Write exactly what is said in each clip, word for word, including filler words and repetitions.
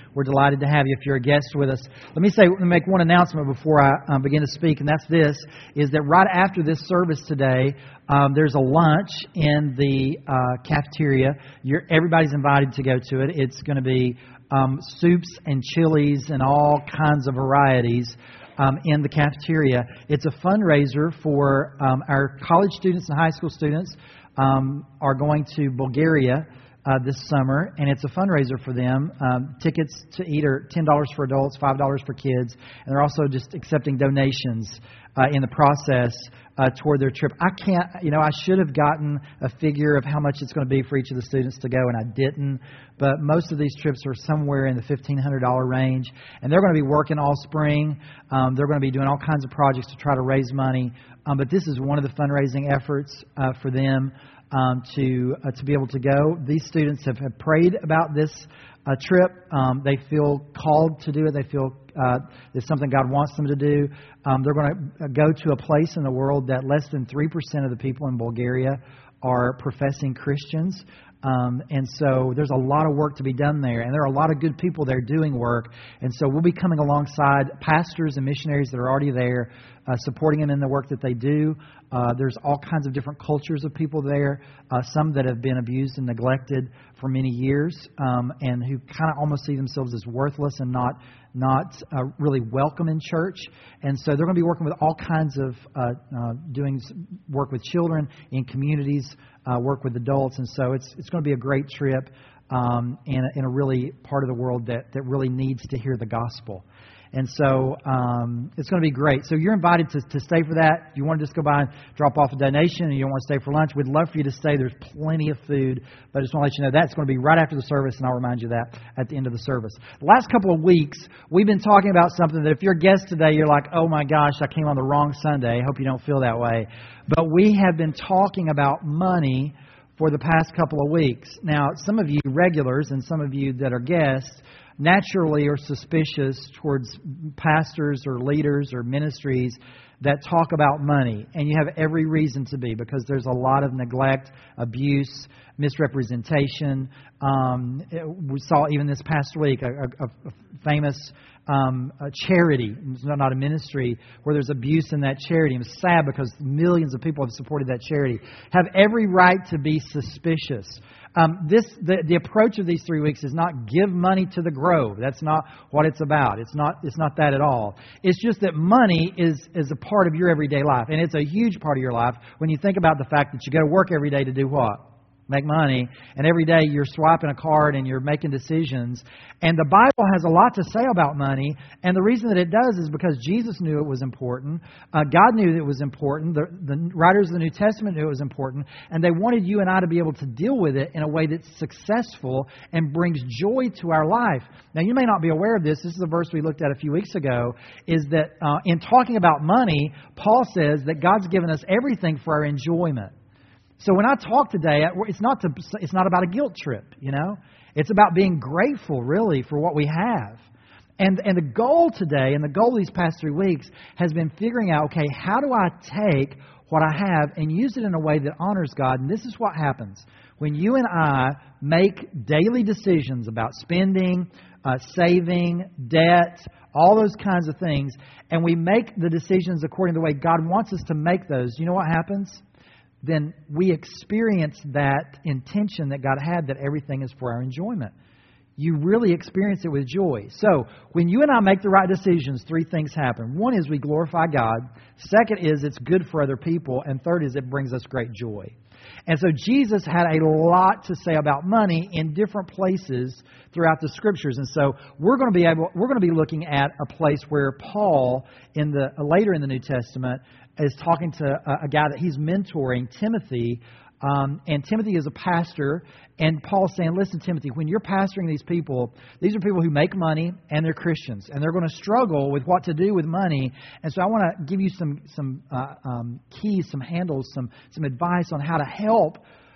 We're delighted to have you if you're a guest with us. Let me say, let me make one announcement before I uh, begin to speak, and that's this, is that right after this service today, um, there's a lunch in the uh, cafeteria. You're, everybody's invited to go to it. It's going to be um, soups and chilies and all kinds of varieties um, in the cafeteria. It's a fundraiser for um, our college students and high school students um, are going to Bulgaria Uh, this summer, and it's a fundraiser for them. Um, tickets to eat are ten dollars for adults, five dollars for kids, and they're also just accepting donations uh, in the process uh, toward their trip. I can't, you know, I should have gotten a figure of how much it's going to be for each of the students to go, and I didn't, but most of these trips are somewhere in the fifteen hundred dollars range, and they're going to be working all spring. Um, they're going to be doing all kinds of projects to try to raise money, um, but this is one of the fundraising efforts uh, for them. Um, to uh, to be able to go. These students have, have prayed about this uh, trip. Um, they feel called to do it. They feel uh, it's something God wants them to do. Um, they're going to go to a place in the world that less than three percent of the people in Bulgaria are professing Christians. Um, and so there's a lot of work to be done there. And there are a lot of good people there doing work. And so we'll be coming alongside pastors and missionaries that are already there, uh, supporting them in the work that they do. Uh, there's all kinds of different cultures of people there, uh, some that have been abused and neglected for many years, um, and who kind of almost see themselves as worthless and not not uh, really welcome in church. And so they're going to be working with all kinds of uh, uh, doing work with children in communities, uh, work with adults, and so it's it's going to be a great trip um, in, a, in a really part of the world that, that really needs to hear the gospel. And so um, it's going to be great. So you're invited to, to stay for that. If you want to just go by and drop off a donation and you don't want to stay for lunch, we'd love for you to stay. There's plenty of food. But I just want to let you know that's going to be right after the service, and I'll remind you of that at the end of the service. The last couple of weeks, we've been talking about something that if you're a guest today, you're like, oh my gosh, I came on the wrong Sunday. I hope you don't feel that way. But we have been talking about money for the past couple of weeks. Now, some of you regulars and some of you that are guests naturally are suspicious towards pastors or leaders or ministries that talk about money. And you have every reason to be, because there's a lot of neglect, abuse, misrepresentation. Um, we saw even this past week a, a, a famous um, a charity, it's not a ministry, where there's abuse in that charity. And it's sad because millions of people have supported that charity. Have every right to be suspicious. Um, this the, the approach of these three weeks is not give money to the Grove. That's not what it's about. It's not it's not that at all. It's just that money is, is a part of your everyday life. And it's a huge part of your life when you think about the fact that you go to work every day to do what? Make money, and every day you're swiping a card and you're making decisions. And the Bible has a lot to say about money, and the reason that it does is because Jesus knew it was important. Uh, God knew that it was important. The, the writers of the New Testament knew it was important, and they wanted you and I to be able to deal with it in a way that's successful and brings joy to our life. Now, you may not be aware of this. This is a verse we looked at a few weeks ago, is that uh, in talking about money, Paul says that God's given us everything for our enjoyment. So when I talk today, it's not to, it's not about a guilt trip, you know. It's about being grateful, really, for what we have. And and the goal today, and the goal these past three weeks, has been figuring out, okay, how do I take what I have and use it in a way that honors God? And this is what happens. When you and I make daily decisions about spending, uh, saving, debt, all those kinds of things, and we make the decisions according to the way God wants us to make those, you know what happens? Then we experience that intention that God had, that everything is for our enjoyment. You really experience it with joy. So when you and I make the right decisions, three things happen. One is we glorify God. Second is it's good for other people. And third is it brings us great joy. And so Jesus had a lot to say about money in different places throughout the Scriptures. And so we're going to be able, we're going to be looking at a place where Paul, in the later in the New Testament, is talking to a, a guy that he's mentoring, Timothy. Um, and Timothy is a pastor. And Paul's saying, listen, Timothy, when you're pastoring these people, these are people who make money and they're Christians. And they're going to struggle with what to do with money. And so I want to give you some some uh, um, keys, some handles, some some advice on how to help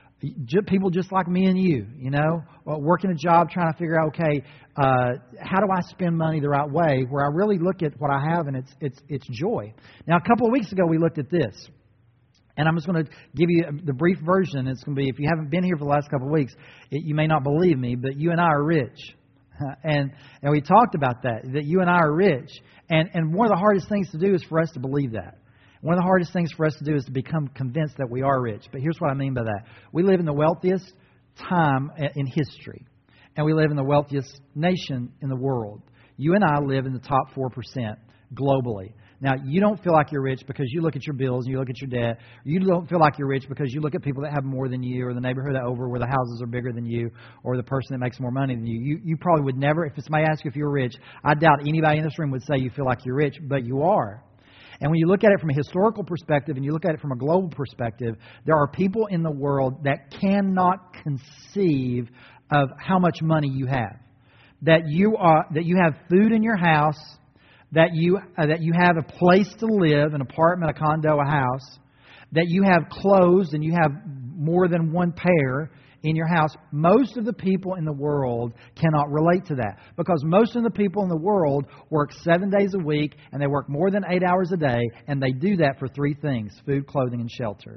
people just like me and you, you know, working a job, trying to figure out, okay, uh, how do I spend money the right way, where I really look at what I have and it's it's it's joy. Now, a couple of weeks ago, we looked at this. And I'm just going to give you the brief version. It's going to be, if you haven't been here for the last couple of weeks, it, you may not believe me, but you and I are rich. And and we talked about that, that you and I are rich. And, and one of the hardest things to do is for us to believe that. One of the hardest things for us to do is to become convinced that we are rich. But here's what I mean by that. We live in the wealthiest time in history. And we live in the wealthiest nation in the world. You and I live in the top four percent globally. Now, you don't feel like you're rich because you look at your bills and you look at your debt. You don't feel like you're rich because you look at people that have more than you, or the neighborhood over where the houses are bigger than you, or the person that makes more money than you. You, you probably would never, if somebody asked you if you're rich, I doubt anybody in this room would say you feel like you're rich, but you are. And when you look at it from a historical perspective and you look at it from a global perspective, there are people in the world that cannot conceive of how much money you have. That you are, that you have food in your house, that you uh, that you have a place to live, an apartment, a condo, a house, that you have clothes and you have more than one pair in your house. Most of the people in the world cannot relate to that, because most of the people in the world work seven days a week and they work more than eight hours a day, and they do that for three things: food, clothing, and shelter.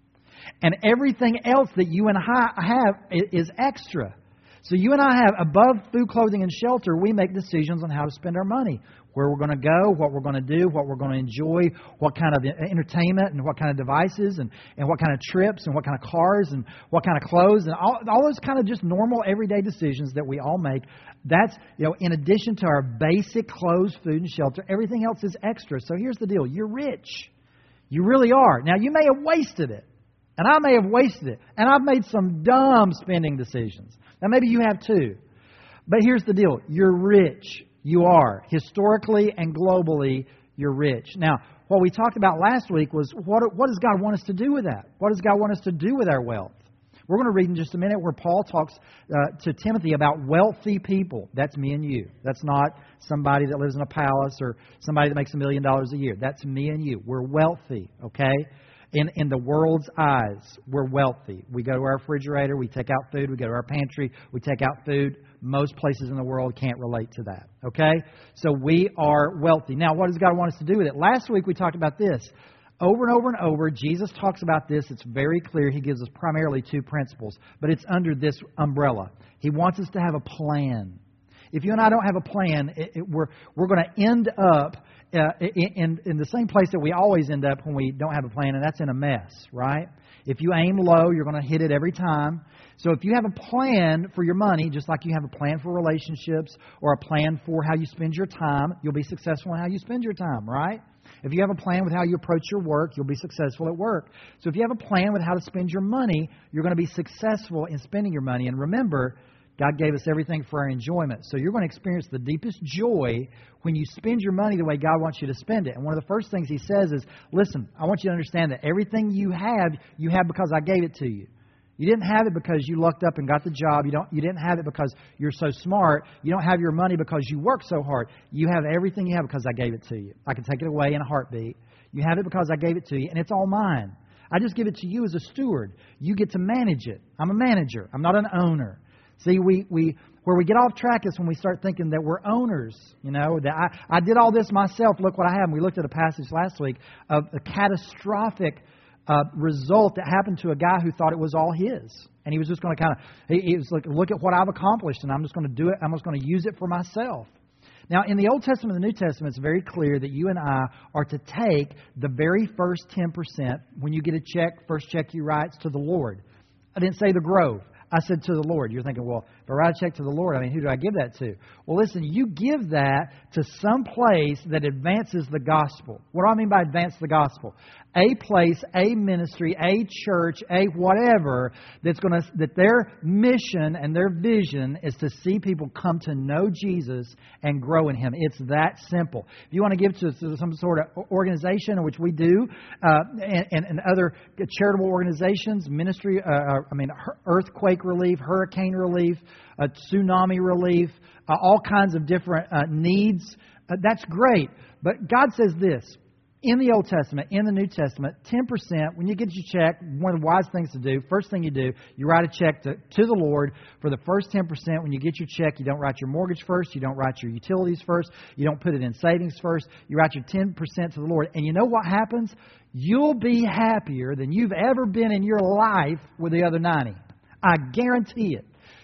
And everything else that you and I have is extra. So you and I have, above food, clothing, and shelter, we make decisions on how to spend our money. Where we're going to go, what we're going to do, what we're going to enjoy, what kind of entertainment and what kind of devices, and, and what kind of trips and what kind of cars and what kind of clothes, and all, all those kind of just normal everyday decisions that we all make. That's, you know, in addition to our basic clothes, food, and shelter, everything else is extra. So here's the deal. You're rich. You really are. Now, you may have wasted it. And I may have wasted it. And I've made some dumb spending decisions. Now, maybe you have too. But here's the deal. You're rich. You are. Historically and globally, you're rich. Now, what we talked about last week was what, what does God want us to do with that? What does God want us to do with our wealth? We're going to read in just a minute where Paul talks uh, to Timothy about wealthy people. That's me and you. That's not somebody that lives in a palace or somebody that makes a million dollars a year. That's me and you. We're wealthy, okay? In, in the world's eyes, we're wealthy. We go to our refrigerator, we take out food, we go to our pantry, we take out food. Most places in the world can't relate to that, okay? So we are wealthy. Now, what does God want us to do with it? Last week we talked about this. Over and over and over, Jesus talks about this. It's very clear. He gives us primarily two principles, but it's under this umbrella. He wants us to have a plan. If you and I don't have a plan, it, it, we're, we're going to end up Uh, in, in the same place that we always end up when we don't have a plan, and that's in a mess, right? If you aim low, you're going to hit it every time. So if you have a plan for your money, just like you have a plan for relationships or a plan for how you spend your time, you'll be successful in how you spend your time, right? If you have a plan with how you approach your work, you'll be successful at work. So if you have a plan with how to spend your money, you're going to be successful in spending your money. And remember, God gave us everything for our enjoyment. So you're going to experience the deepest joy when you spend your money the way God wants you to spend it. And one of the first things He says is, listen, I want you to understand that everything you have, you have because I gave it to you. You didn't have it because you lucked up and got the job. You don't. You didn't have it because you're so smart. You don't have your money because you worked so hard. You have everything you have because I gave it to you. I can take it away in a heartbeat. You have it because I gave it to you, and it's all mine. I just give it to you as a steward. You get to manage it. I'm a manager. I'm not an owner. See, we, we where we get off track is when we start thinking that we're owners. You know, that I, I did all this myself. Look what I have. And we looked at a passage last week of a catastrophic uh, result that happened to a guy who thought it was all his. And he was just going to kind of, he, he was like, look at what I've accomplished, and I'm just going to do it. I'm just going to use it for myself. Now, in the Old Testament and the New Testament, it's very clear that you and I are to take the very first ten percent. When you get a check, first check you write to the Lord. I didn't say the Grove. I said to the Lord. You're thinking, well, if I write a check to the Lord, I mean, who do I give that to? Well, listen, you give that to some place that advances the gospel. What do I mean by advance the gospel? A place, a ministry, a church, a whatever that's going to, that their mission and their vision is to see people come to know Jesus and grow in Him. It's that simple. If you want to give to, to some sort of organization, which we do, uh, and, and, and other charitable organizations, ministry, uh, I mean, earthquake relief, hurricane relief, uh, tsunami relief, uh, all kinds of different uh, needs. Uh, that's great. But God says this. In the Old Testament, in the New Testament, ten percent, when you get your check, one of the wise things to do, first thing you do, you write a check to, to the Lord for the first ten percent. When you get your check, you don't write your mortgage first. You don't write your utilities first. You don't put it in savings first. You write your ten percent to the Lord. And you know what happens? You'll be happier than you've ever been in your life with the other ninety. I guarantee it.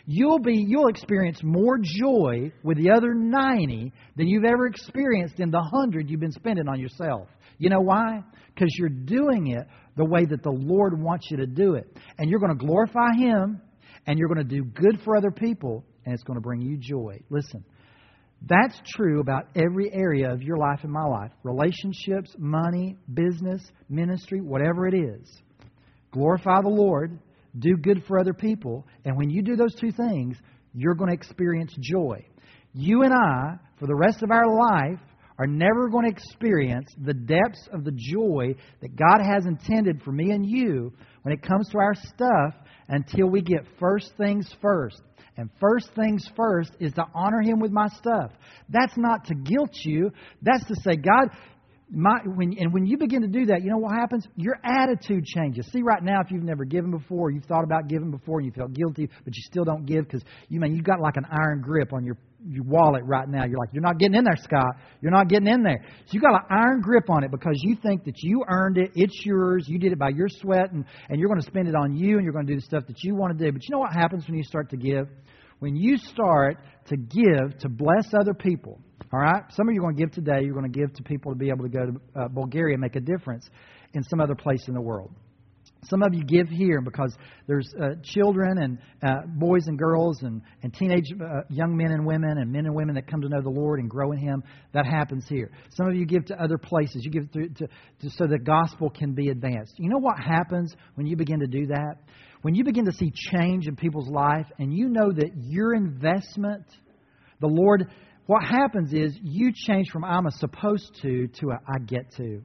you'll be you'll experience more joy with the other ninety than you've ever experienced in the hundred you've been spending on yourself. You know why? Because you're doing it the way that the Lord wants you to do it. And you're going to glorify Him, and you're going to do good for other people, and it's going to bring you joy. Listen, that's true about every area of your life and my life. Relationships, money, business, ministry, whatever it is. Glorify the Lord, do good for other people, and when you do those two things, you're going to experience joy. You and I, for the rest of our life, are never going to experience the depths of the joy that God has intended for me and you when it comes to our stuff until we get first things first. And first things first is to honor Him with my stuff. That's not to guilt you. That's to say, God, my, when, and when you begin to do that, you know what happens? Your attitude changes. See, right now, if you've never given before, you've thought about giving before, and you felt guilty, but you still don't give because you mean you've got like an iron grip on your your wallet right now. You're like, you're not getting in there, Scott. You're not getting in there. So you got an iron grip on it because you think that you earned it. It's yours. You did it by your sweat, and, and you're going to spend it on you, and you're going to do the stuff that you want to do. But you know what happens when you start to give? When you start to give to bless other people, all right? Some of you are going to give today. You're going to give to people to be able to go to uh, Bulgaria and make a difference in some other place in the world. Some of you give here because there's uh, children and uh, boys and girls and, and teenage uh, young men and women and men and women that come to know the Lord and grow in Him. That happens here. Some of you give to other places. You give to, to, to so the gospel can be advanced. You know what happens when you begin to do that? When you begin to see change in people's life and you know that your investment, the Lord, what happens is you change from I'm a supposed to to a I get to.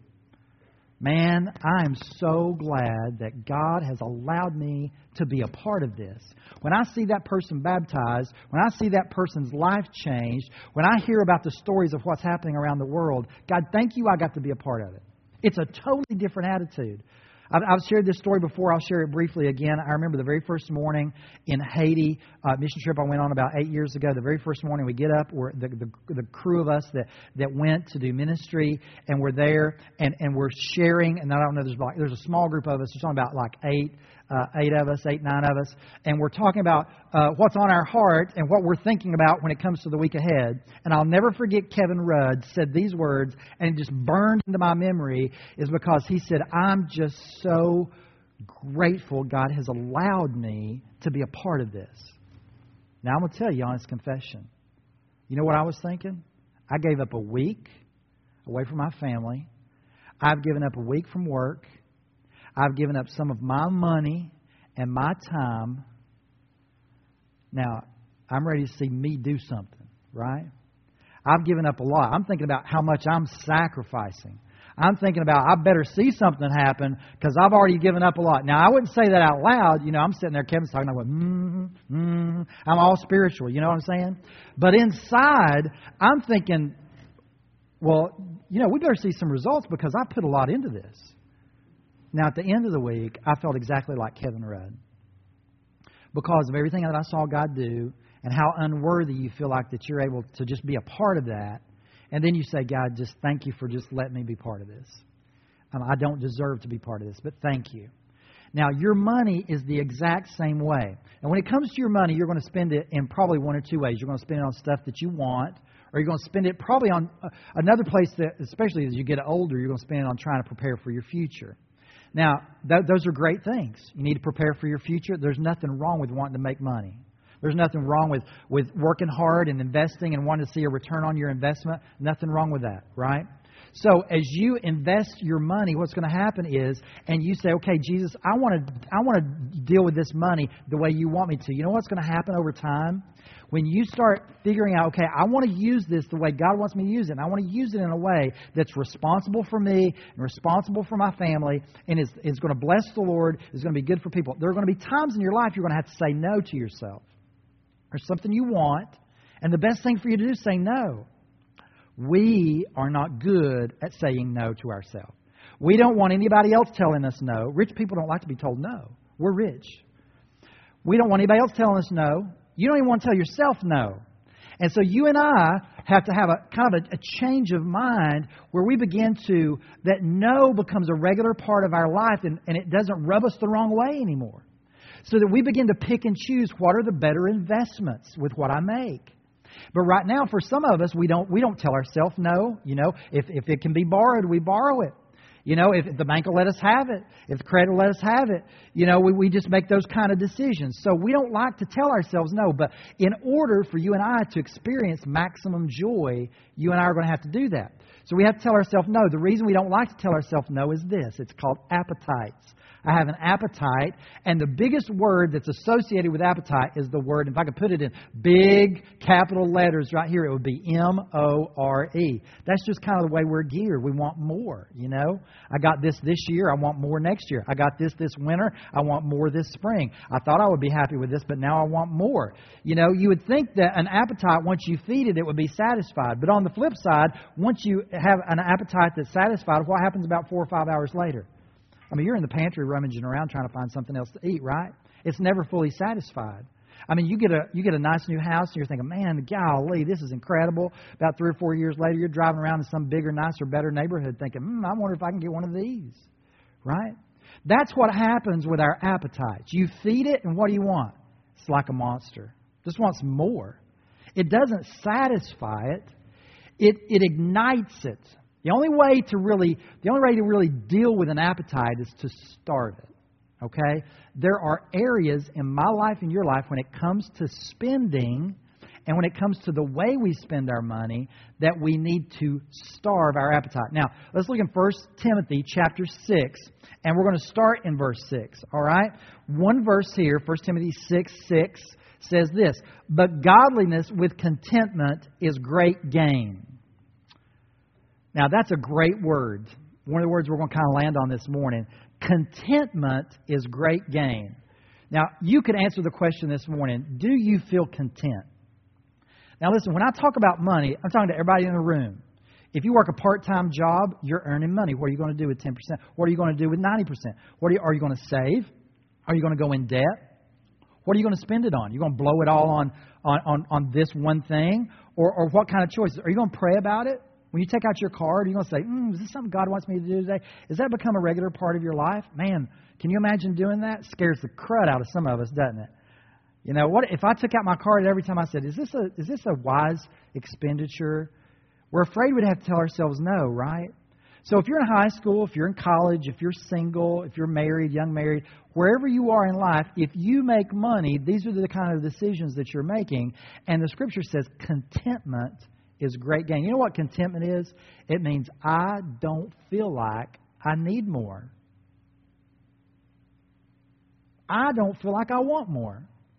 Man, I am so glad that God has allowed me to be a part of this. When I see that person baptized, when I see that person's life changed, when I hear about the stories of what's happening around the world, God, thank you I got to be a part of it. It's a totally different attitude. I've, I've shared this story before. I'll share it briefly again. I remember the very first morning in Haiti, uh, mission trip I went on about eight years ago. The very first morning we get up, we're, the, the, the crew of us that, that went to do ministry, and we're there, and, and we're sharing. And I don't know, there's like, there's a small group of us. There's only about like eight, uh, eight of us, eight, nine of us, and we're talking about uh, what's on our heart and what we're thinking about when it comes to the week ahead. And I'll never forget Kevin Rudd said these words, and it just burned into my memory, is because he said, I'm just so grateful God has allowed me to be a part of this. Now, I'm going to tell you honest confession. You know what I was thinking? I gave up a week away from my family. I've given up a week from work. I've given up some of my money and my time. Now, I'm ready to see me do something, right? I've given up a lot. I'm thinking about how much I'm sacrificing. I'm thinking about I better see something happen because I've already given up a lot. Now, I wouldn't say that out loud. You know, I'm sitting there, Kevin's talking, I'm going, mm-hmm, mm-hmm. I'm all spiritual, you know what I'm saying? But inside, I'm thinking, well, you know, we better see some results because I put a lot into this. Now, at the end of the week, I felt exactly like Kevin Rudd because of everything that I saw God do and how unworthy you feel like that you're able to just be a part of that. And then you say, God, just thank you for just letting me be part of this. Um, I don't deserve to be part of this, but thank you. Now, your money is the exact same way. And when it comes to your money, you're going to spend it in probably one or two ways. You're going to spend it on stuff that you want, or you're going to spend it probably on uh, another place that, especially as you get older, you're going to spend it on trying to prepare for your future. Now, th- those are great things. You need to prepare for your future. There's nothing wrong with wanting to make money. There's nothing wrong with, with working hard and investing and wanting to see a return on your investment. Nothing wrong with that, right? So as you invest your money, what's going to happen is, and you say, okay, Jesus, I want to I want to deal with this money the way you want me to. You know what's going to happen over time? When you start figuring out, okay, I want to use this the way God wants me to use it, and I want to use it in a way that's responsible for me and responsible for my family, and is, is going to bless the Lord, is going to be good for people. There are going to be times in your life you're going to have to say no to yourself. There's something you want, and the best thing for you to do is say no. We are not good at saying no to ourselves. We don't want anybody else telling us no. Rich people don't like to be told no. We're rich. We don't want anybody else telling us no. You don't even want to tell yourself no. And so you and I have to have a kind of a, a change of mind where we begin to, that no becomes a regular part of our life and, and it doesn't rub us the wrong way anymore. so that we begin to pick and choose what are the better investments with what I make. But right now, for some of us, we don't we don't tell ourselves no. You know, if if it can be borrowed, we borrow it. You know, if the bank will let us have it, if the credit will let us have it, you know, we, we just make those kind of decisions. So we don't like to tell ourselves no. But in order for you and I to experience maximum joy, you and I are going to have to do that. So we have to tell ourselves no. The reason we don't like to tell ourselves no is this. It's called appetites. I have an appetite, and the biggest word that's associated with appetite is the word, if I could put it in big capital letters right here, it would be M O R E. That's just kind of the way we're geared. We want more, you know. I got this this year, I want more next year. I got this this winter, I want more this spring. I thought I would be happy with this, but now I want more. You know, you would think that an appetite, once you feed it, it would be satisfied. But on the flip side, once you have an appetite that's satisfied, what happens about four or five hours later? I mean, you're in the pantry rummaging around trying to find something else to eat, right? It's never fully satisfied. I mean, you get a you get a nice new house and you're thinking, man, golly, this is incredible. About three or four years later, you're driving around in some bigger, nicer, better neighborhood thinking, hmm, I wonder if I can get one of these, right? That's what happens with our appetites. You feed it, and what do you want? It's like a monster. It just wants more. It doesn't satisfy it. It it ignites it. The only way to really, the only way to really deal with an appetite is to starve it. Okay? There are areas in my life and your life when it comes to spending and when it comes to the way we spend our money that we need to starve our appetite. Now, let's look in First Timothy chapter six, and we're going to start in verse six. All right? One verse here, First Timothy six six says this, "But godliness with contentment is great gain." Now, that's a great word. One of the words we're going to kind of land on this morning. Contentment is great gain. Now, you could answer the question this morning, do you feel content? Now, listen, when I talk about money, I'm talking to everybody in the room. If you work a part-time job, you're earning money. What are you going to do with ten percent? What are you going to do with ninety percent? What are you, are you going to save? Are you going to go in debt? What are you going to spend it on? Are you going to blow it all on, on, on, on this one thing? Or, or what kind of choices? Are you going to pray about it? When you take out your card, are you going to say, mm, is this something God wants me to do today? Does that become a regular part of your life? Man, can you imagine doing that? It scares the crud out of some of us, doesn't it? You know, what if I took out my card every time I said, is this a is this a wise expenditure? We're afraid we'd have to tell ourselves no, right? So if you're in high school, if you're in college, if you're single, if you're married, young married, wherever you are in life, if you make money, these are the kind of decisions that you're making. And the Scripture says contentment is great gain. You know what contentment is? It means I don't feel like I need more. I don't feel like I want more.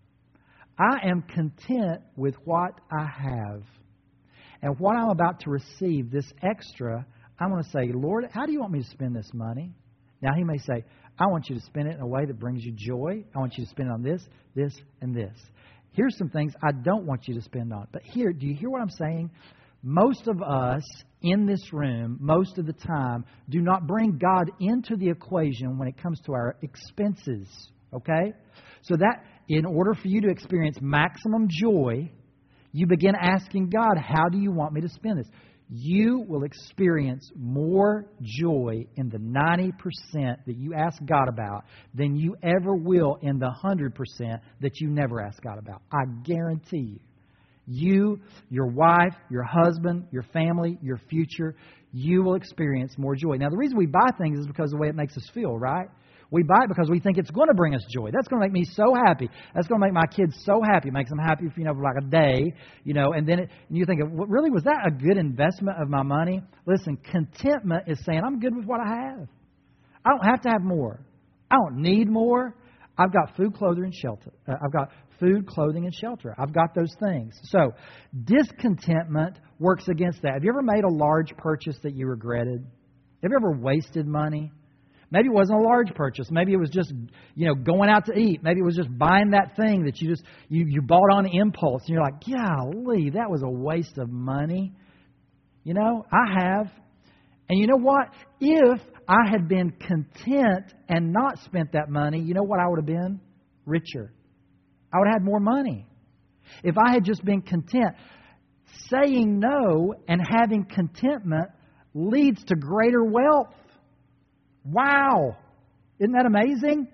I am content with what I have. And what I'm about to receive, this extra, I'm going to say, Lord, how do you want me to spend this money? Now, He may say, I want you to spend it in a way that brings you joy. I want you to spend it on this, this, and this. Here's some things I don't want you to spend on. But here, do you hear what I'm saying? Most of us in this room, most of the time, do not bring God into the equation when it comes to our expenses. Okay? So that, in order for you to experience maximum joy, you begin asking God, how do you want me to spend this? You will experience more joy in the ninety percent that you ask God about than you ever will in the one hundred percent that you never ask God about. I guarantee you. You, your wife, your husband, your family, your future, you will experience more joy. Now, the reason we buy things is because of the way it makes us feel, right? We buy it because we think it's going to bring us joy. That's going to make me so happy. That's going to make my kids so happy. It makes them happy for, you know, for like a day, you know, and then it, and you think, well, really, was that a good investment of my money? Listen, contentment is saying, I'm good with what I have. I don't have to have more. I don't need more. I've got food, clothing, and shelter. Uh, I've got food, clothing, and shelter. I've got those things. So discontentment works against that. Have you ever made a large purchase that you regretted? Have you ever wasted money? Maybe it wasn't a large purchase. Maybe it was just, you know, going out to eat. Maybe it was just buying that thing that you just, you, you bought on impulse. And you're like, golly, that was a waste of money. You know, I have. And you know what? If I had been content and not spent that money, you know what I would have been? Richer. I would have had more money. If I had just been content. Saying no and having contentment leads to greater wealth. Wow. Isn't that amazing?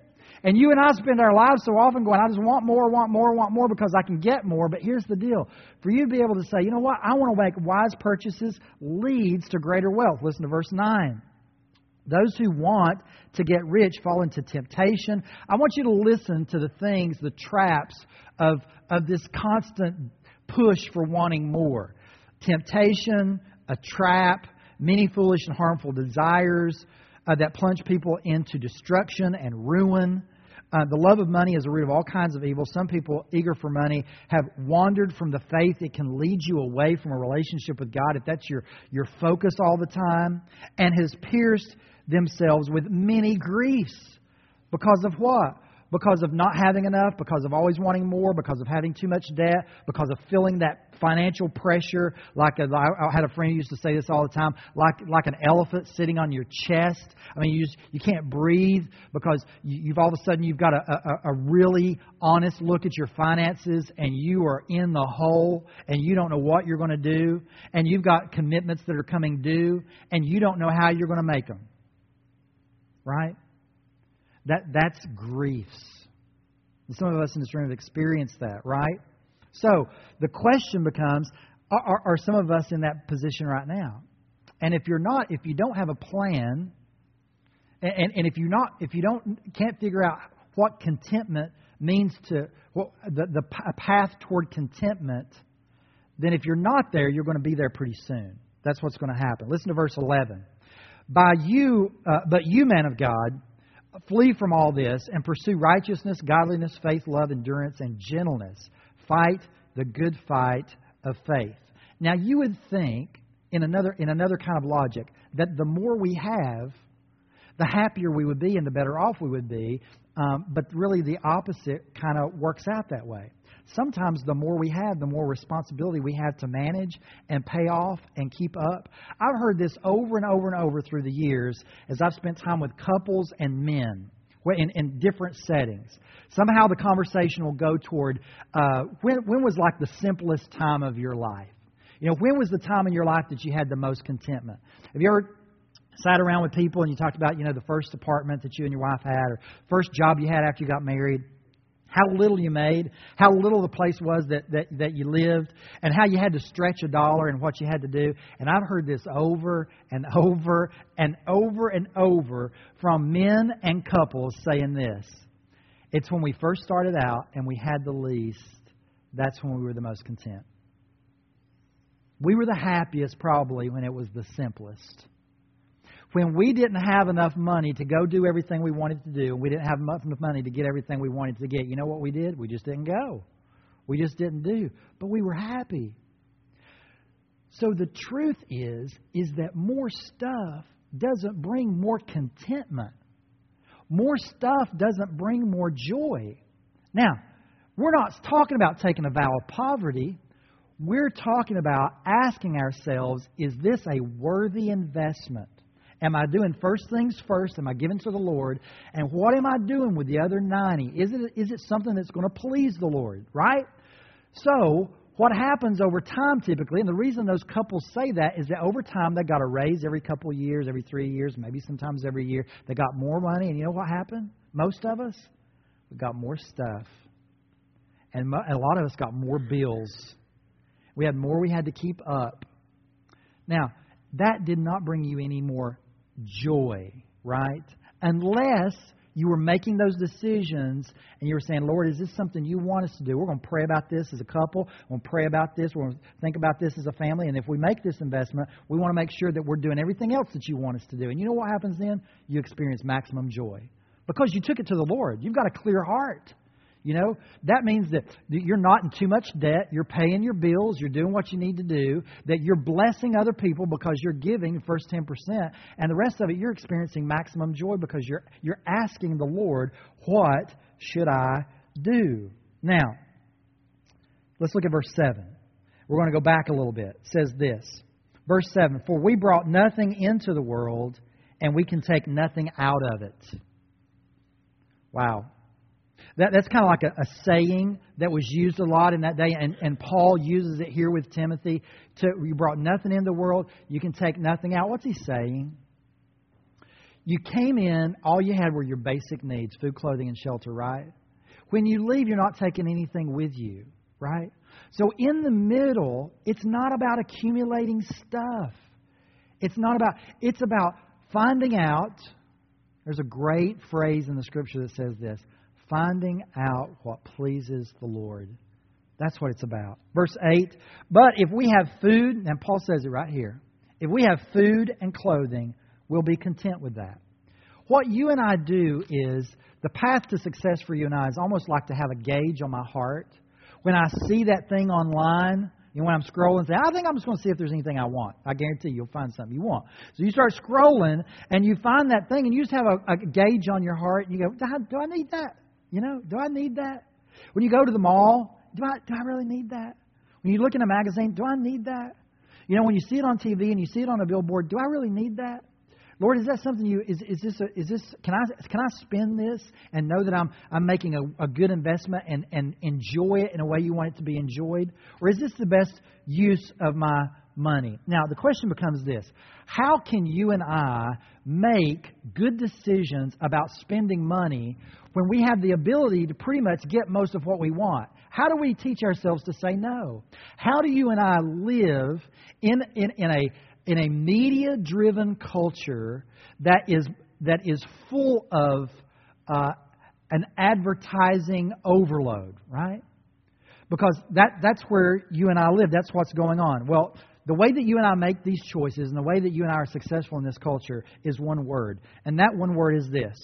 And you and I spend our lives so often going, I just want more, want more, want more because I can get more. But here's the deal. For you to be able to say, you know what, I want to make wise purchases leads to greater wealth. Listen to verse nine. Those who want to get rich fall into temptation. I want you to listen to the things, the traps of, of this constant push for wanting more. Temptation, a trap, many foolish and harmful desires uh, that plunge people into destruction and ruin. Uh, the love of money is the root of all kinds of evil. Some people, eager for money, have wandered from the faith. It can lead you away from a relationship with God if that's your, your focus all the time, and has pierced themselves with many griefs. Because of what? Because of not having enough, because of always wanting more, because of having too much debt, because of feeling that financial pressure. Like a, I had a friend who used to say this all the time, like like an elephant sitting on your chest. I mean, you just, you can't breathe because you, you've all of a sudden you've got a, a, a really honest look at your finances, and you are in the hole, and you don't know what you're going to do, and you've got commitments that are coming due, and you don't know how you're going to make them. Right? That that's griefs. And some of us in this room have experienced that, right? So the question becomes, are, are some of us in that position right now? And if you're not, if you don't have a plan, and, and if you not, if you don't can't figure out what contentment means to well, the the path toward contentment, then if you're not there, you're going to be there pretty soon. That's what's going to happen. Listen to verse eleven. By you, uh, but you, man of God, flee from all this and pursue righteousness, godliness, faith, love, endurance, and gentleness. Fight the good fight of faith. Now, you would think, in another in another kind of logic, that the more we have, the happier we would be and the better off we would be. Um, but really, the opposite kind of works out that way. Sometimes the more we have, the more responsibility we have to manage and pay off and keep up. I've heard this over and over and over through the years as I've spent time with couples and men in, in different settings. Somehow the conversation will go toward uh, when, when was like the simplest time of your life? You know, when was the time in your life that you had the most contentment? Have you ever sat around with people and you talked about, you know, the first apartment that you and your wife had, or first job you had after you got married? How little you made, how little the place was that, that, that you lived, and how you had to stretch a dollar and what you had to do. And I've heard this over and over and over and over from men and couples saying this. It's when we first started out and we had the least, that's when we were the most content. We were the happiest probably when it was the simplest. When we didn't have enough money to go do everything we wanted to do, and we didn't have enough money to get everything we wanted to get, you know what we did? We just didn't go. We just didn't do. But we were happy. So the truth is, is that more stuff doesn't bring more contentment. More stuff doesn't bring more joy. Now, we're not talking about taking a vow of poverty. We're talking about asking ourselves, is this a worthy investment? Am I doing first things first? Am I giving to the Lord? And what am I doing with the other ninety? Is it is it something that's going to please the Lord, right? So what happens over time typically, and the reason those couples say that is that over time they got a raise every couple of years, every three years, maybe sometimes every year. They got more money, and you know what happened? Most of us, we got more stuff. And a lot of us got more bills. We had more we had to keep up. Now, that did not bring you any more joy, right? Unless you were making those decisions and you were saying, Lord, is this something you want us to do? We're going to pray about this as a couple. We're going to pray about this. We're going to think about this as a family. And if we make this investment, we want to make sure that we're doing everything else that you want us to do. And you know what happens then? You experience maximum joy because you took it to the Lord. You've got a clear heart. You know, that means that you're not in too much debt. You're paying your bills. You're doing what you need to do. That you're blessing other people because you're giving the first ten percent. And the rest of it, you're experiencing maximum joy because you're you're asking the Lord, what should I do? Now, let's look at verse seven. We're going to go back a little bit. It says this. Verse seven, for we brought nothing into the world, and we can take nothing out of it. Wow. That, that's kind of like a, a saying that was used a lot in that day, and, and Paul uses it here with Timothy. To, you brought nothing in the world, you can take nothing out. What's he saying? You came in, all you had were your basic needs, food, clothing, and shelter, right? When you leave, you're not taking anything with you, right? So in the middle, it's not about accumulating stuff. It's not about, it's about finding out. There's a great phrase in the Scripture that says this, finding out what pleases the Lord. That's what it's about. Verse eight, but if we have food, and Paul says it right here, if we have food and clothing, we'll be content with that. What you and I do is, the path to success for you and I is almost like to have a gauge on my heart. When I see that thing online, you know, when I'm scrolling, say, I think I'm just going to see if there's anything I want. I guarantee you'll find something you want. So you start scrolling, and you find that thing, and you just have a, a gauge on your heart, and you go, do I, do I need that? You know, do I need that? When you go to the mall, do I, do I really need that? When you look in a magazine, do I need that? You know, when you see it on T V and you see it on a billboard, do I really need that? Lord, is that something you, is, is this, a, is this, can I, can I spend this and know that I'm, I'm making a, a good investment and, and enjoy it in a way you want it to be enjoyed? Or is this the best use of my money? Now, the question becomes this. How can you and I make good decisions about spending money when we have the ability to pretty much get most of what we want? How do we teach ourselves to say no? How do you and I live in, in, in a in a media-driven culture that is that is full of uh, an advertising overload, right? Because that that's where you and I live. That's what's going on. Well, the way that you and I make these choices and the way that you and I are successful in this culture is one word. And that one word is this.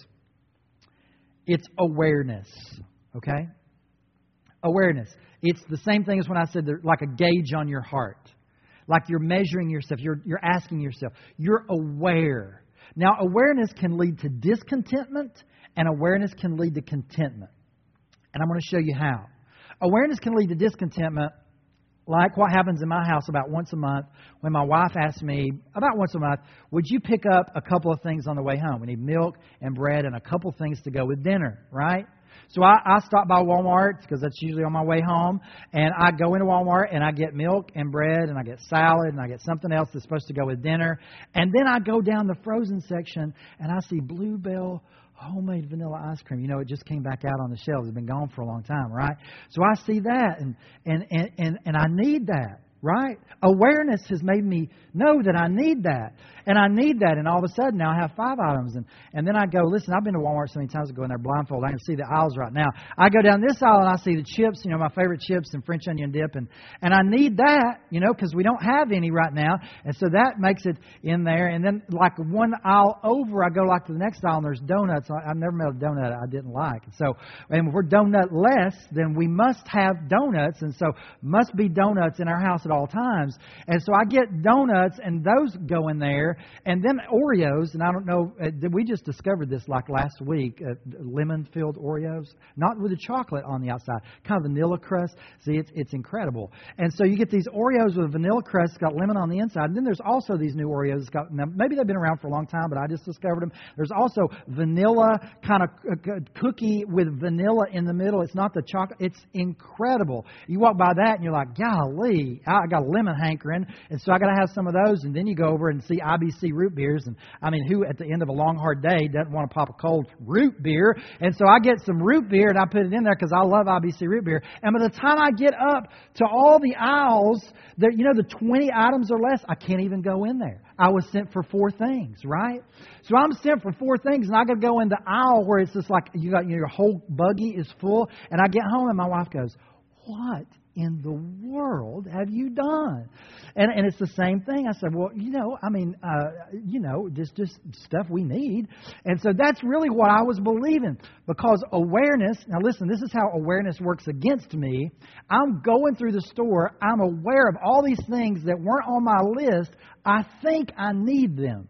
It's awareness, okay? Awareness. It's the same thing as when I said they're like a gauge on your heart. Like you're measuring yourself. You're, you're asking yourself. You're aware. Now, awareness can lead to discontentment, and awareness can lead to contentment. And I'm going to show you how. Awareness can lead to discontentment, like what happens in my house about once a month when my wife asks me, about once a month, would you pick up a couple of things on the way home? We need milk and bread and a couple things to go with dinner, right? So I, I stop by Walmart because that's usually on my way home. And I go into Walmart and I get milk and bread and I get salad and I get something else that's supposed to go with dinner. And then I go down the frozen section and I see Bluebell homemade vanilla ice cream. You know, it just came back out on the shelves. It's been gone for a long time, right? So I see that and and and, and, and I need that. Right? Awareness has made me know that I need that. And I need that. And all of a sudden, now I have five items. And, and then I go, listen, I've been to Walmart so many times, I go in there blindfold. I can see the aisles right now. I go down this aisle and I see the chips, you know, my favorite chips and French onion dip. And, and I need that, you know, because we don't have any right now. And so that makes it in there. And then like one aisle over, I go like to the next aisle and there's donuts. I've never made a donut I didn't like. And so, and if we're donut less, then we must have donuts. And so must be donuts in our house at all times. And so I get donuts and those go in there, and then Oreos, and I don't know, uh, we just discovered this like last week, uh, lemon-filled Oreos, not with the chocolate on the outside, kind of vanilla crust. See, it's it's incredible. And so you get these Oreos with vanilla crust, got lemon on the inside, and then there's also these new Oreos, got, now, maybe they've been around for a long time, but I just discovered them. There's also vanilla kind of cookie with vanilla in the middle. It's not the chocolate. It's incredible. You walk by that and you're like, golly, I got a lemon hankering, and so I got to have some of those. And then you go over and see I B C root beers, and I mean, who at the end of a long hard day doesn't want to pop a cold root beer? And so I get some root beer and I put it in there because I love I B C root beer. And by the time I get up to all the aisles, there, you know, the twenty items or less, I can't even go in there. I was sent for four things, right? So I'm sent for four things, and I got to go in the aisle where it's just like you got, you know, your whole buggy is full. And I get home and my wife goes, "What in the world have you done?" And and it's the same thing. I said, well, you know, I mean, uh, you know, just just stuff we need. And so that's really what I was believing, because awareness. Now, listen, this is how awareness works against me. I'm going through the store. I'm aware of all these things that weren't on my list. I think I need them.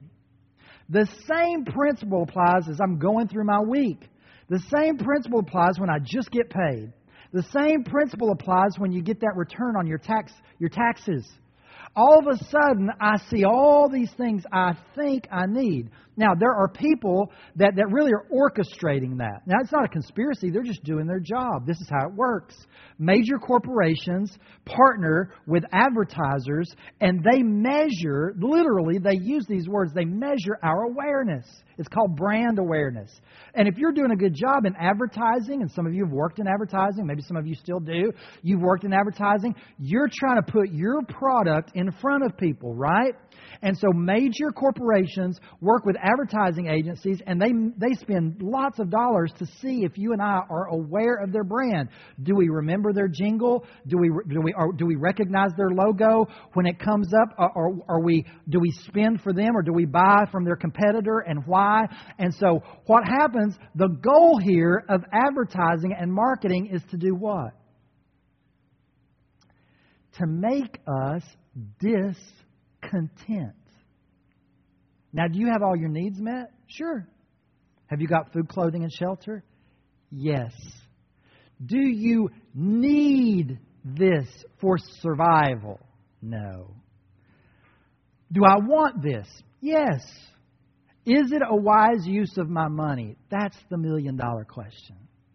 The same principle applies as I'm going through my week. The same principle applies when I just get paid. The same principle applies when you get that return on your tax, your taxes. All of a sudden, I see all these things I think I need. Now, there are people that, that really are orchestrating that. Now, it's not a conspiracy. They're just doing their job. This is how it works. Major corporations partner with advertisers, and they measure, literally, they use these words, they measure our awareness. It's called brand awareness. And if you're doing a good job in advertising, and some of you have worked in advertising, maybe some of you still do, you've worked in advertising, you're trying to put your product in front of people, right? And so major corporations work with advertising agencies, and they they spend lots of dollars to see if you and I are aware of their brand. Do we remember their jingle? Do we do we or do we recognize their logo when it comes up? Or, or are we do we spend for them, or do we buy from their competitor, and why? And so what happens? The goal here of advertising and marketing is to do what? To make us discontent. Now, do you have all your needs met? Sure. Have you got food, clothing, and shelter? Yes. Do you need this for survival? No. Do I want this? Yes. Is it a wise use of my money? That's the million dollar question.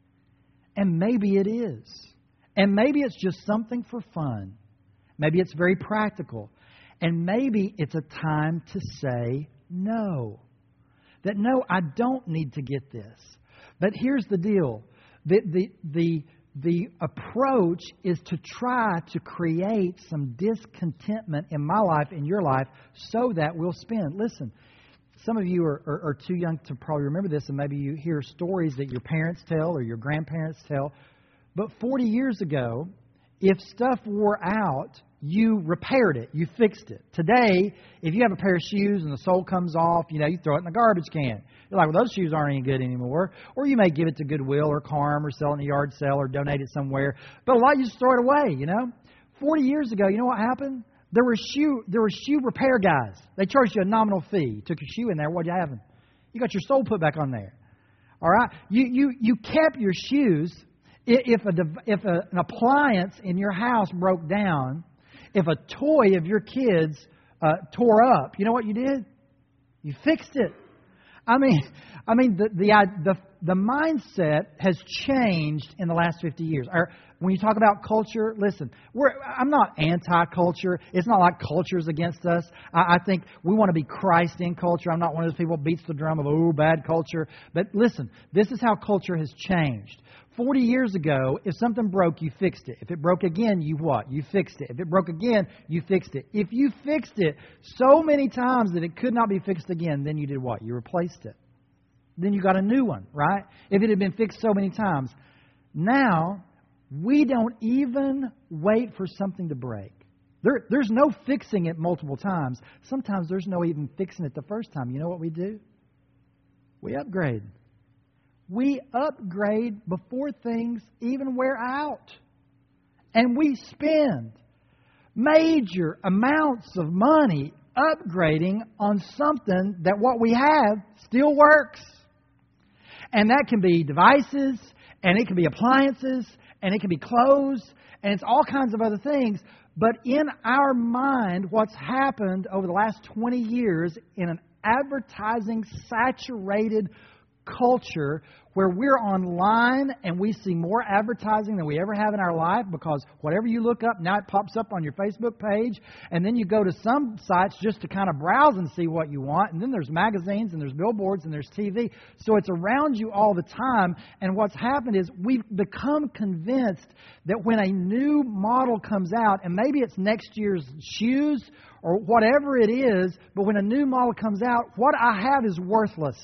And maybe it is. And maybe it's just something for fun. Maybe it's very practical. And maybe it's a time to say no. That no, I don't need to get this. But here's the deal. The, the, the, the approach is to try to create some discontentment in my life, in your life, so that we'll spend. Listen, some of you are, are, are too young to probably remember this, and maybe you hear stories that your parents tell or your grandparents tell. But forty years ago, if stuff wore out, you repaired it. You fixed it. Today, if you have a pair of shoes and the sole comes off, you know, you throw it in the garbage can. You're like, well, those shoes aren't any good anymore. Or you may give it to Goodwill or Carm or sell it in a yard sale or donate it somewhere. But a lot, you just throw it away, you know. forty years ago, you know what happened? There were shoe there were shoe repair guys. They charged you a nominal fee. You took your shoe in there. What'd you have? You got your sole put back on there. All right? You you you kept your shoes. If a if a, an appliance in your house broke down, if a toy of your kids uh, tore up, you know what you did? You fixed it. I mean, I mean the the the, the mindset has changed in the last fifty years. Or when you talk about culture, listen, we're I'm not anti-culture. It's not like culture's against us. I, I think we want to be Christ in culture. I'm not one of those people who beats the drum of, oh, bad culture. But listen, this is how culture has changed. Forty years ago, if something broke, you fixed it. If it broke again, you what? You fixed it. If it broke again, you fixed it. If you fixed it so many times that it could not be fixed again, then you did what? You replaced it. Then you got a new one, right? If it had been fixed so many times. Now, we don't even wait for something to break. There, there's no fixing it multiple times. Sometimes there's no even fixing it the first time. You know what we do? We upgrade. We upgrade before things even wear out. And we spend major amounts of money upgrading on something that what we have still works. And that can be devices, and it can be appliances, and it can be clothes, and it's all kinds of other things. But in our mind, what's happened over the last twenty years in an advertising saturated culture where we're online and we see more advertising than we ever have in our life, because whatever you look up, now it pops up on your Facebook page, and then you go to some sites just to kind of browse and see what you want, and then there's magazines and there's billboards and there's T V. So it's around you all the time, and what's happened is we've become convinced that when a new model comes out, and maybe it's next year's shoes or whatever it is, but when a new model comes out, what I have is worthless.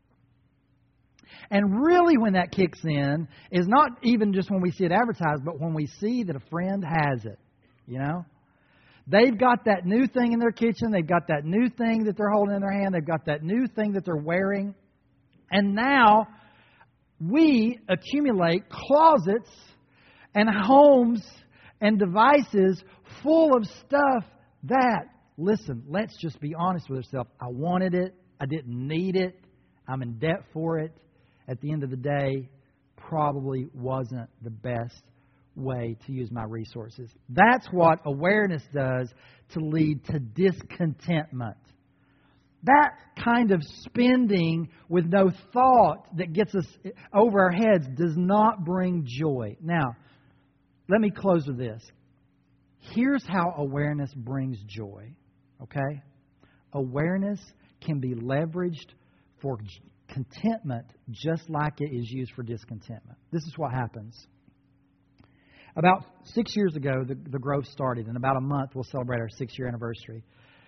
And really when that kicks in is not even just when we see it advertised, but when we see that a friend has it, you know. They've got that new thing in their kitchen. They've got that new thing that they're holding in their hand. They've got that new thing that they're wearing. And now we accumulate closets and homes and devices full of stuff that, listen, let's just be honest with ourselves. I wanted it. I didn't need it. I'm in debt for it. At the end of the day, probably wasn't the best way to use my resources. That's what awareness does to lead to discontentment. That kind of spending with no thought that gets us over our heads does not bring joy. Now, let me close with this. Here's how awareness brings joy. Okay? Awareness can be leveraged for contentment just like it is used for discontentment. This is what happens. About six years ago, the, the growth started. In about a month, we'll celebrate our six-year anniversary.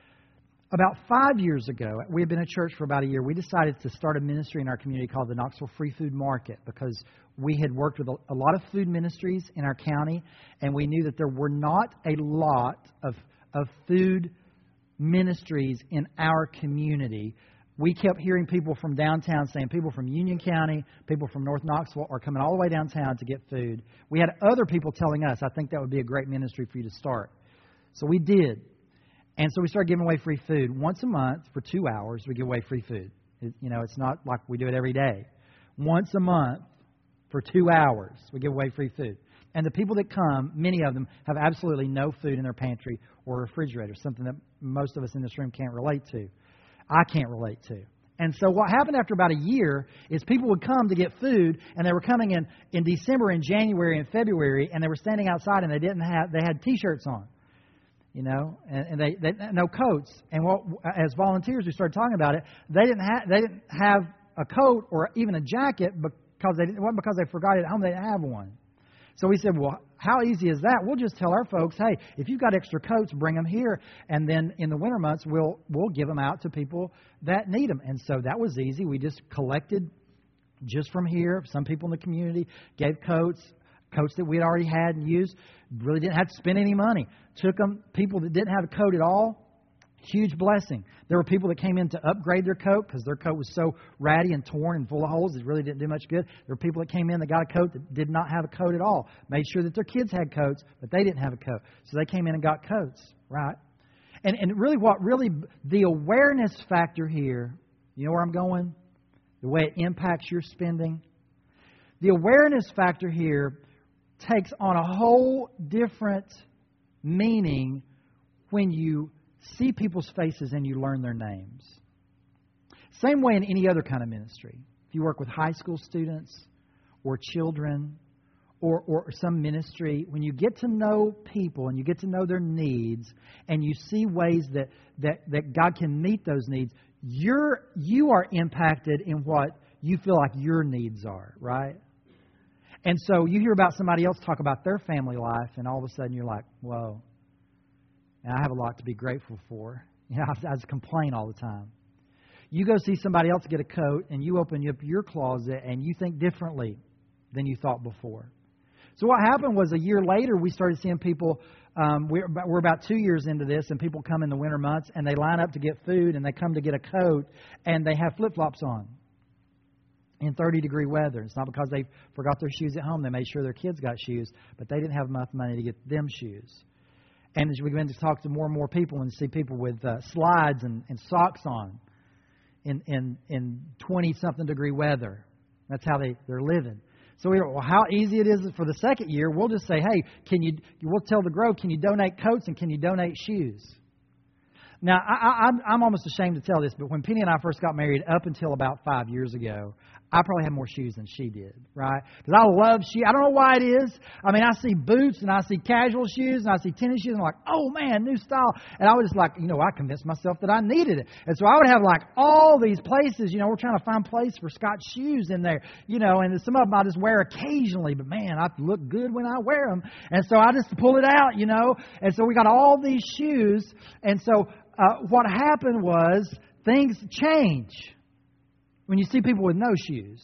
About five years ago, we had been at church for about a year. We decided to start a ministry in our community called the Knoxville Free Food Market because we had worked with a, a lot of food ministries in our county, and we knew that there were not a lot of, of food ministries in our community. We kept hearing people from downtown saying people from Union County, people from North Knoxville are coming all the way downtown to get food. We had other people telling us, I think that would be a great ministry for you to start. So we did. And so we started giving away free food. Once a month for two hours, we give away free food. It, you know, it's not like we do it every day. Once a month for two hours, we give away free food. And the people that come, many of them, have absolutely no food in their pantry or refrigerator, something that most of us in this room can't relate to. I can't relate to. And so what happened after about a year is people would come to get food, and they were coming in in December and January and February, and they were standing outside, and they didn't have they had T-shirts on, you know, and, and they, they no coats. And what as volunteers we started talking about it, they didn't have they didn't have a coat or even a jacket because they didn't, it wasn't because they forgot it at home. They didn't have one. So we said, well, how easy is that? We'll just tell our folks, hey, if you've got extra coats, bring them here. And then in the winter months, we'll we'll give them out to people that need them. And so that was easy. We just collected just from here. Some people in the community gave coats, coats that we had already had and used. Really didn't have to spend any money. Took them, people that didn't have a coat at all. Huge blessing. There were people that came in to upgrade their coat because their coat was so ratty and torn and full of holes it really didn't do much good. There were people that came in that got a coat that did not have a coat at all. Made sure that their kids had coats, but they didn't have a coat. So they came in and got coats, right? And and really what really, the awareness factor here, you know where I'm going? The way it impacts your spending. The awareness factor here takes on a whole different meaning when you see people's faces and you learn their names. Same way in any other kind of ministry. If you work with high school students or children or, or some ministry, when you get to know people and you get to know their needs and you see ways that, that, that God can meet those needs, you're, you are impacted in what you feel like your needs are, right? And so you hear about somebody else talk about their family life and all of a sudden you're like, whoa. And I have a lot to be grateful for. You know, I, I just complain all the time. You go see somebody else get a coat, and you open up your closet, and you think differently than you thought before. So what happened was a year later, we started seeing people, um, we're, we're about two years into this, and people come in the winter months, and they line up to get food, and they come to get a coat, and they have flip-flops on in thirty-degree weather. It's not because they forgot their shoes at home. They made sure their kids got shoes, but they didn't have enough money to get them shoes. And as we begin to talk to more and more people and see people with uh, slides and, and socks on in in in twenty-something degree weather, that's how they, they're living. So we don't, well, how easy it is for the second year, we'll just say, hey, can you? We'll tell the Grove, can you donate coats and can you donate shoes? Now, I, I, I'm, I'm almost ashamed to tell this, but when Penny and I first got married, up until about five years ago, I probably had more shoes than she did, right? Because I love shoes. I don't know why it is. I mean, I see boots and I see casual shoes and I see tennis shoes and I'm like, oh man, new style. And I was just like, you know, I convinced myself that I needed it. And so I would have like all these places, you know, we're trying to find place for Scott's shoes in there, you know, and some of them I just wear occasionally, but man, I look good when I wear them. And so I just pull it out, you know. And so we got all these shoes. And so uh, what happened was things change when you see people with no shoes.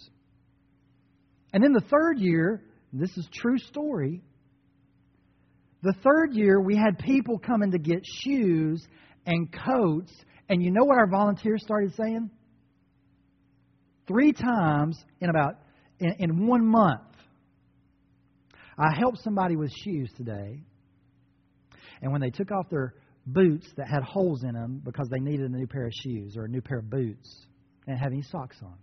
And then the third year, this is true story, the third year we had people coming to get shoes and coats, and you know what our volunteers started saying? Three times in about, in, in one month, I helped somebody with shoes today, and when they took off their boots that had holes in them because they needed a new pair of shoes or a new pair of boots, and have any socks on.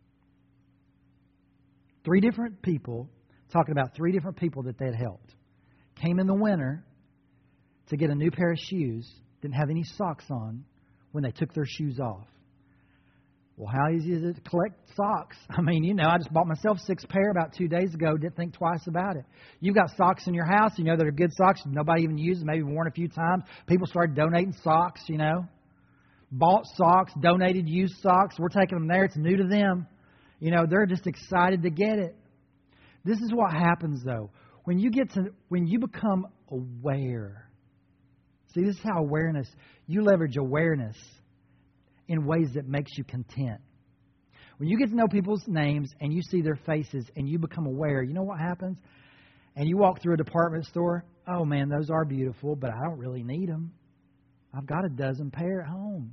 Three different people, talking about three different people that they had helped. Came in the winter to get a new pair of shoes, didn't have any socks on when they took their shoes off. Well, how easy is it to collect socks? I mean, you know, I just bought myself six pair about two days ago, didn't think twice about it. You've got socks in your house, you know, that are good socks, nobody even uses, maybe worn a few times. People started donating socks, you know. bought socks, donated used socks. We're taking them there. It's new to them. You know, they're just excited to get it. This is what happens, though. When you get to, when you become aware. See, this is how awareness, you leverage awareness in ways that makes you content. When you get to know people's names and you see their faces and you become aware, you know what happens? And you walk through a department store, oh man, those are beautiful, but I don't really need them. I've got a dozen pair at home.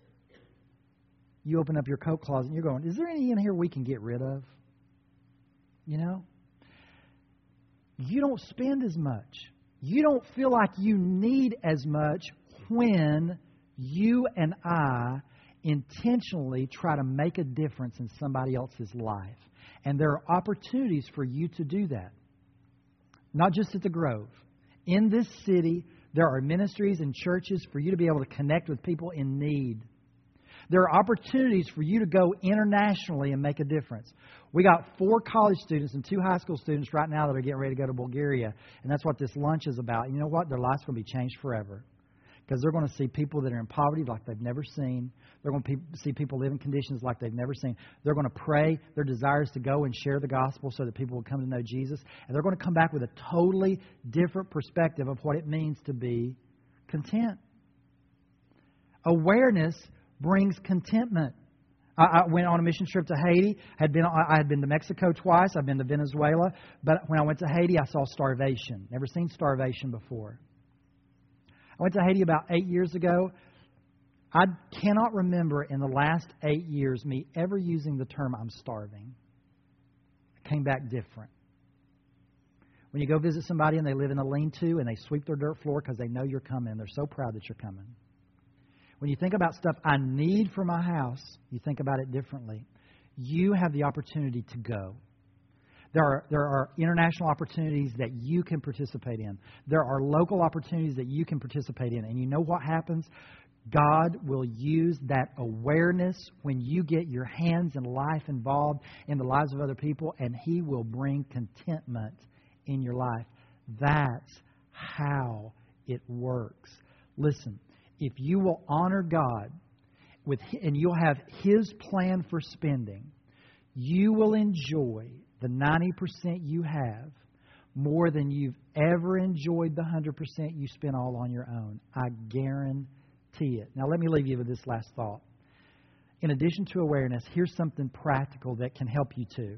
You open up your coat closet and you're going, is there any in here we can get rid of? You know? You don't spend as much. You don't feel like you need as much when you and I intentionally try to make a difference in somebody else's life. And there are opportunities for you to do that. Not just at the Grove. In this city, there are ministries and churches for you to be able to connect with people in need. There are opportunities for you to go internationally and make a difference. We got four college students and two high school students right now that are getting ready to go to Bulgaria. And that's what this lunch is about. You know what? Their life's going to be changed forever. Because they're going to see people that are in poverty like they've never seen. They're going to see people live in conditions like they've never seen. They're going to pray. Their desire is to go and share the gospel so that people will come to know Jesus. And they're going to come back with a totally different perspective of what it means to be content. Awareness brings contentment. I, I went on a mission trip to Haiti. Had been, I had been to Mexico twice. I've been to Venezuela. But when I went to Haiti, I saw starvation. Never seen starvation before. I went to Haiti about eight years ago. I cannot remember in the last eight years me ever using the term I'm starving. It came back different. When you go visit somebody and they live in a lean-to and they sweep their dirt floor because they know you're coming, they're so proud that you're coming. When you think about stuff I need for my house, you think about it differently. You have the opportunity to go. There are, there are international opportunities that you can participate in. There are local opportunities that you can participate in. And you know what happens? God will use that awareness when you get your hands and life involved in the lives of other people, and He will bring contentment in your life. That's how it works. Listen, if you will honor God with, and you'll have His plan for spending, you will enjoy the ninety percent you have more than you've ever enjoyed the one hundred percent you spent all on your own. I guarantee it. Now, let me leave you with this last thought. In addition to awareness, here's something practical that can help you too.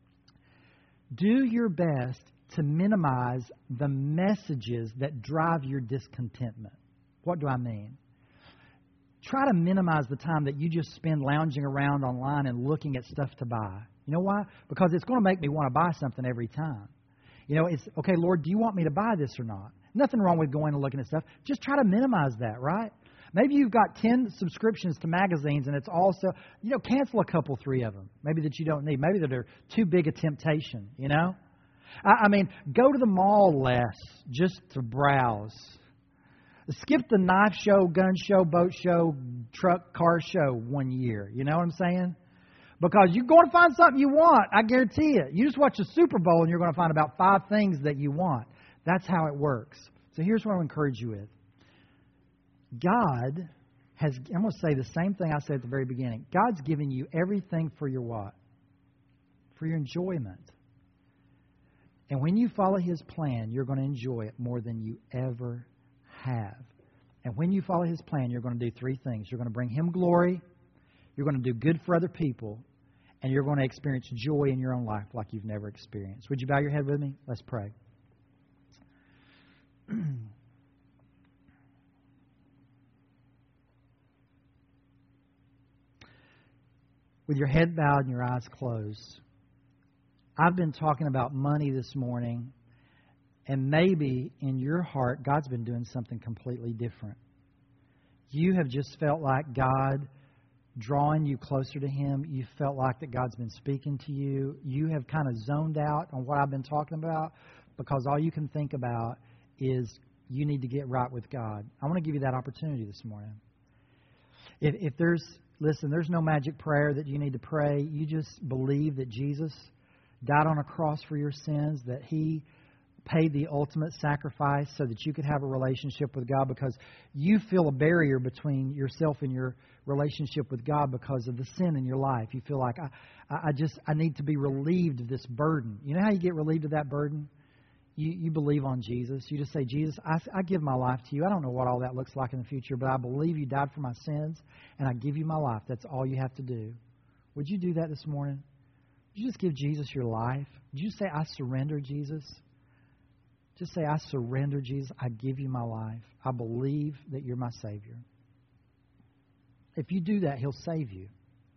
Do your best to minimize the messages that drive your discontentment. What do I mean? Try to minimize the time that you just spend lounging around online and looking at stuff to buy. You know why? Because it's going to make me want to buy something every time. You know, it's, okay, Lord, do you want me to buy this or not? Nothing wrong with going and looking at stuff. Just try to minimize that, right? Maybe you've got ten subscriptions to magazines and it's also, you know, cancel a couple, three of them. Maybe that you don't need. Maybe that are too big a temptation, you know? I, I mean, go to the mall less just to browse. Skip the knife show, gun show, boat show, truck, car show one year. You know what I'm saying? Because you're going to find something you want. I guarantee it. You just watch the Super Bowl and you're going to find about five things that you want. That's how it works. So here's what I encourage you with. God has, I'm going to say the same thing I said at the very beginning. God's given you everything for your what? For your enjoyment. And when you follow His plan, you're going to enjoy it more than you ever have. And when you follow His plan, you're going to do three things. You're going to bring Him glory. You're going to do good for other people. And you're going to experience joy in your own life like you've never experienced. Would you bow your head with me? Let's pray. With your head bowed and your eyes closed, I've been talking about money this morning, and maybe in your heart, God's been doing something completely different. You have just felt like God drawing you closer to Him. You felt like that God's been speaking to you. You have kind of zoned out on what I've been talking about because all you can think about is you need to get right with God. I want to give you that opportunity this morning. If, if there's, listen, there's no magic prayer that you need to pray. You just believe that Jesus died on a cross for your sins, that He paid the ultimate sacrifice so that you could have a relationship with God, because you feel a barrier between yourself and your relationship with God because of the sin in your life. You feel like, I, I just, I need to be relieved of this burden. You know how you get relieved of that burden? You, you believe on Jesus. You just say, Jesus, I, I give my life to you. I don't know what all that looks like in the future, but I believe you died for my sins, and I give you my life. That's all you have to do. Would you do that this morning? Would you just give Jesus your life? Would you say, I surrender, Jesus? Just say, I surrender, Jesus. I give you my life. I believe that you're my Savior. If you do that, He'll save you.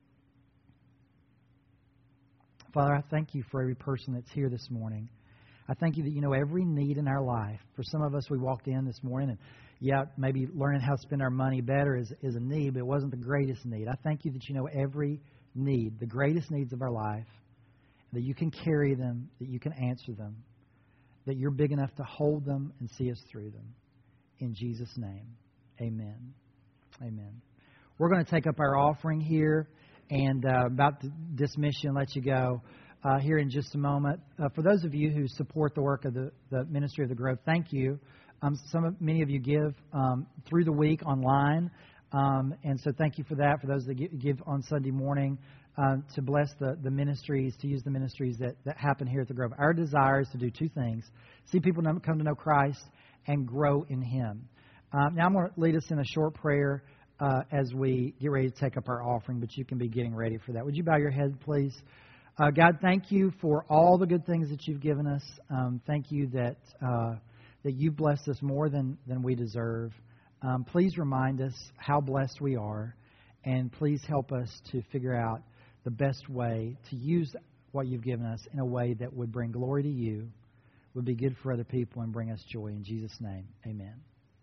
Father, I thank you for every person that's here this morning. I thank you that you know every need in our life. For some of us, we walked in this morning, and yeah, maybe learning how to spend our money better is, is a need, but it wasn't the greatest need. I thank you that you know every need, the greatest needs of our life, that you can carry them, that you can answer them, that you're big enough to hold them and see us through them. In Jesus' name, amen. Amen. We're going to take up our offering here, and uh, about to dismiss you and let you go uh, here in just a moment. Uh, for those of you who support the work of the, the Ministry of the Grove, thank you. Um, some of, many of you give um, through the week online, um, and so thank you for that. For those that give on Sunday morning, uh, to bless the, the ministries, to use the ministries that, that happen here at the Grove. Our desire is to do two things: see people come to know Christ and grow in Him. Uh, now I'm going to lead us in a short prayer uh, as we get ready to take up our offering, but you can be getting ready for that. Would you bow your head, please? Uh, God, thank you for all the good things that you've given us. Um, thank you that uh, that you've blessed us more than, than we deserve. Um, please remind us how blessed we are, and please help us to figure out the best way to use what you've given us in a way that would bring glory to you, would be good for other people, and bring us joy. In Jesus' name, amen.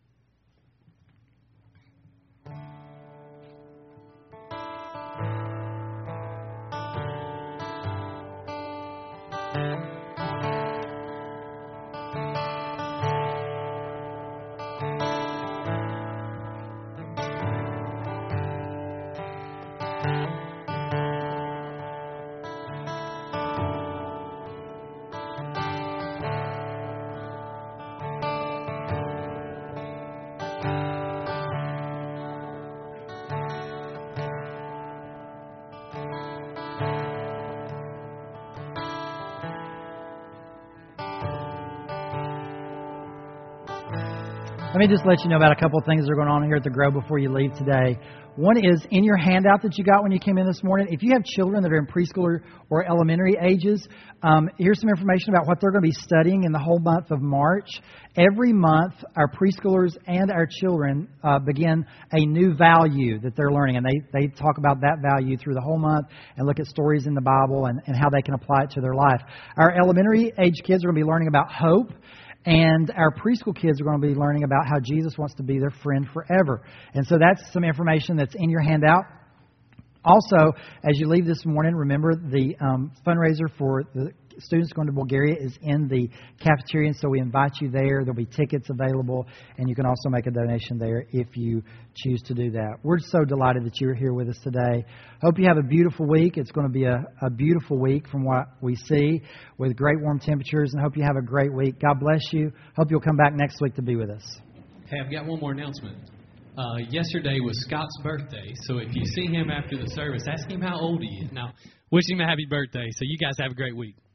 Let me just let you know about a couple of things that are going on here at the Grove before you leave today. One is in your handout that you got when you came in this morning. If you have children that are in preschool or, or elementary ages, um, here's some information about what they're going to be studying in the whole month of March. Every month, our preschoolers and our children uh, begin a new value that they're learning. And they, they talk about that value through the whole month and look at stories in the Bible and, and how they can apply it to their life. Our elementary age kids are going to be learning about hope. And our preschool kids are going to be learning about how Jesus wants to be their friend forever. And so that's some information that's in your handout. Also, as you leave this morning, remember the um, fundraiser for the students going to Bulgaria is in the cafeteria, and so we invite you there. There'll be tickets available, and you can also make a donation there if you choose to do that. We're so delighted that you're here with us today. Hope you have a beautiful week. It's going to be a, a beautiful week from what we see, with great warm temperatures, and hope you have a great week. God bless you. Hope you'll come back next week to be with us. Hey, I've got one more announcement. Uh, yesterday was Scott's birthday, so if you see him after the service, ask him how old he is. Now, wish him a happy birthday. So you guys have a great week.